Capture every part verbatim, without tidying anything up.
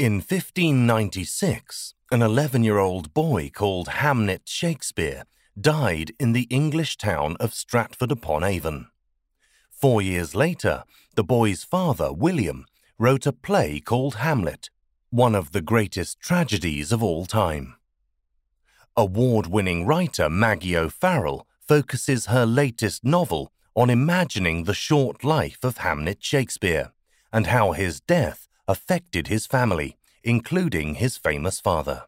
In fifteen ninety-six, an eleven-year-old boy called Hamnet Shakespeare died in the English town of Stratford-upon-Avon. Four years later, the boy's father, William, wrote a play called Hamlet, one of the greatest tragedies of all time. Award-winning writer Maggie O'Farrell focuses her latest novel on imagining the short life of Hamnet Shakespeare and how his death affected his family, including his famous father.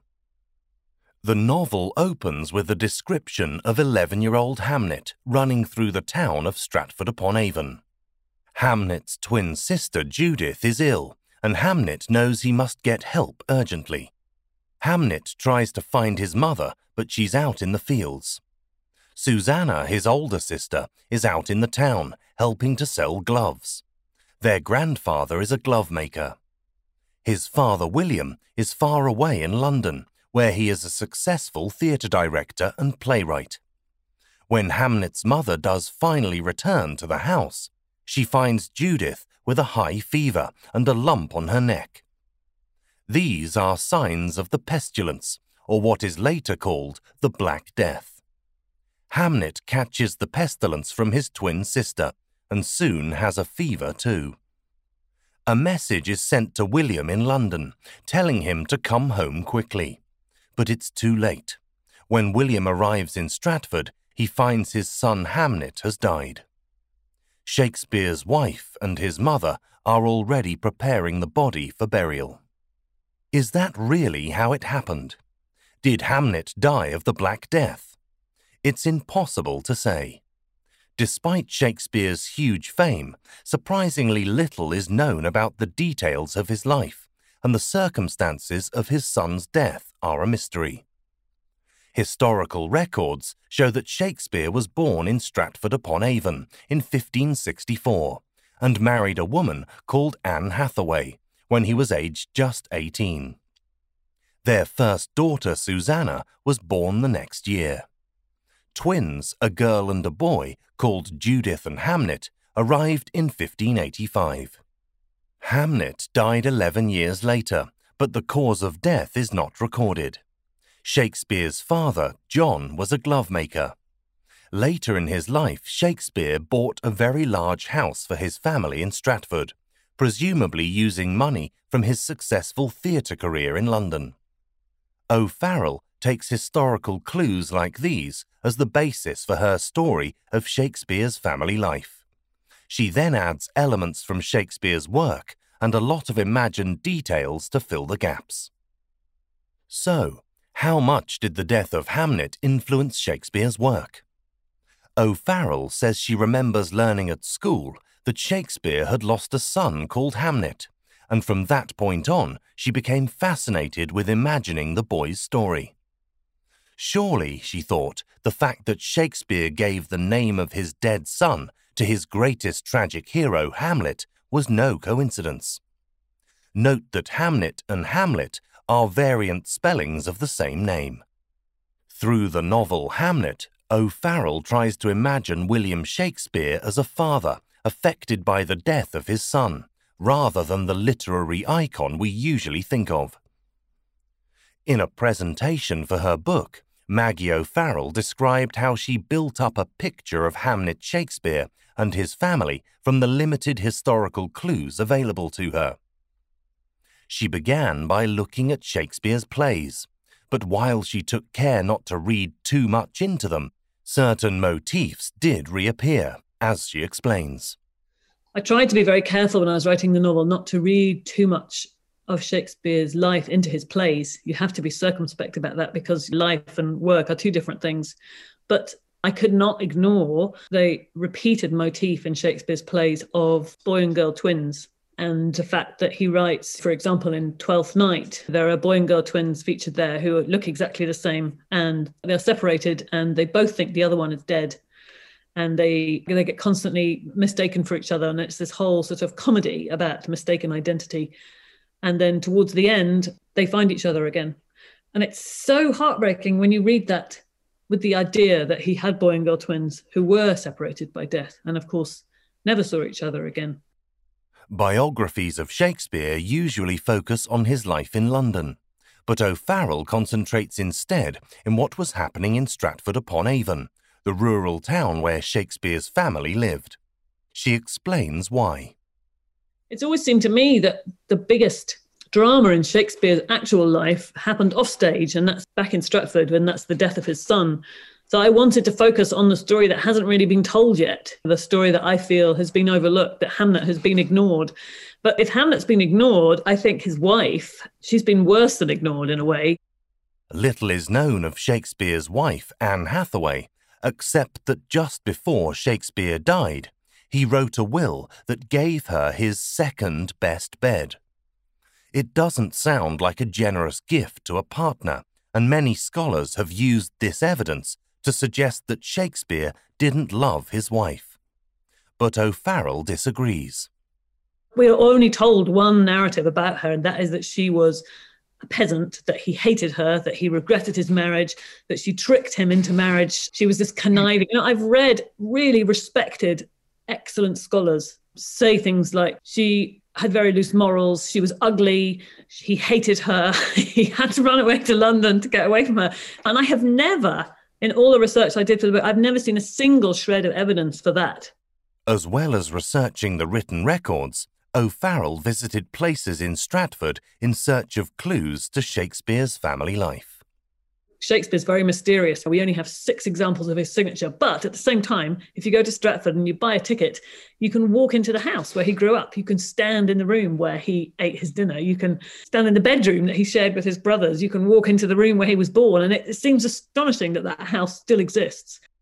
The novel opens with a description of eleven-year-old Hamnet running through the town of Stratford-upon-Avon. Hamnet's twin sister Judith is ill, and Hamnet knows he must get help urgently. Hamnet tries to find his mother, but she's out in the fields. Susanna, his older sister, is out in the town, helping to sell gloves. Their grandfather is a glove maker. His father, William, is far away in London, where he is a successful theatre director and playwright. When Hamnet's mother does finally return to the house, she finds Judith with a high fever and a lump on her neck. These are signs of the pestilence, or what is later called the Black Death. Hamnet catches the pestilence from his twin sister and soon has a fever too. A message is sent to William in London, telling him to come home quickly. But it's too late. When William arrives in Stratford, he finds his son Hamnet has died. Shakespeare's wife and his mother are already preparing the body for burial. Is that really how it happened? Did Hamnet die of the Black Death? It's impossible to say. Despite Shakespeare's huge fame, surprisingly little is known about the details of his life, and the circumstances of his son's death are a mystery. Historical records show that Shakespeare was born in Stratford-upon-Avon in fifteen sixty-four and married a woman called Anne Hathaway when he was aged just eighteen. Their first daughter, Susanna, was born the next year. Twins, a girl and a boy, called Judith and Hamnet, arrived in fifteen eighty-five. Hamnet died eleven years later, but the cause of death is not recorded. Shakespeare's father, John, was a glove maker. Later in his life, Shakespeare bought a very large house for his family in Stratford, presumably using money from his successful theatre career in London. O'Farrell takes historical clues like these as the basis for her story of Shakespeare's family life. She then adds elements from Shakespeare's work and a lot of imagined details to fill the gaps. So, how much did the death of Hamnet influence Shakespeare's work? O'Farrell says she remembers learning at school that Shakespeare had lost a son called Hamnet, and from that point on she became fascinated with imagining the boy's story. Surely, she thought, the fact that Shakespeare gave the name of his dead son to his greatest tragic hero, Hamlet, was no coincidence. Note that Hamnet and Hamlet are variant spellings of the same name. Through the novel Hamnet, O'Farrell tries to imagine William Shakespeare as a father affected by the death of his son, rather than the literary icon we usually think of. In a presentation for her book, Maggie O'Farrell described how she built up a picture of Hamnet Shakespeare and his family from the limited historical clues available to her. She began by looking at Shakespeare's plays, but while she took care not to read too much into them, certain motifs did reappear, as she explains. I tried to be very careful when I was writing the novel not to read too much of Shakespeare's life into his plays. You have to be circumspect about that because life and work are two different things. But I could not ignore the repeated motif in Shakespeare's plays of boy and girl twins, and the fact that he writes, for example, in Twelfth Night, there are boy and girl twins featured there who look exactly the same, and they're separated and they both think the other one is dead. And they they get constantly mistaken for each other, and it's this whole sort of comedy about mistaken identity. And then towards the end, they find each other again. And it's so heartbreaking when you read that with the idea that he had boy and girl twins who were separated by death and, of course, never saw each other again. Biographies of Shakespeare usually focus on his life in London, but O'Farrell concentrates instead in what was happening in Stratford-upon-Avon, the rural town where Shakespeare's family lived. She explains why. It's always seemed to me that the biggest drama in Shakespeare's actual life happened offstage, and that's back in Stratford, and that's the death of his son. So I wanted to focus on the story that hasn't really been told yet, the story that I feel has been overlooked, that Hamlet has been ignored. But if Hamlet's been ignored, I think his wife, she's been worse than ignored in a way. Little is known of Shakespeare's wife, Anne Hathaway, except that just before Shakespeare died, he wrote a will that gave her his second best bed. It doesn't sound like a generous gift to a partner, and many scholars have used this evidence to suggest that Shakespeare didn't love his wife. But O'Farrell disagrees. We are only told one narrative about her, and that is that she was a peasant, that he hated her, that he regretted his marriage, that she tricked him into marriage. She was this conniving. You know, I've read really respected, excellent scholars say things like she had very loose morals, she was ugly, he hated her, he had to run away to London to get away from her. And I have never, in all the research I did for the book, I've never seen a single shred of evidence for that. As well as researching the written records, O'Farrell visited places in Stratford in search of clues to Shakespeare's family life. Shakespeare's very mysterious. We only have six examples of his signature, but at the same time, if you go to Stratford and you buy a ticket, you can walk into the house where he grew up. You can stand in the room where he ate his dinner. You can stand in the bedroom that he shared with his brothers. You can walk into the room where he was born. And it, it seems astonishing that that house still exists.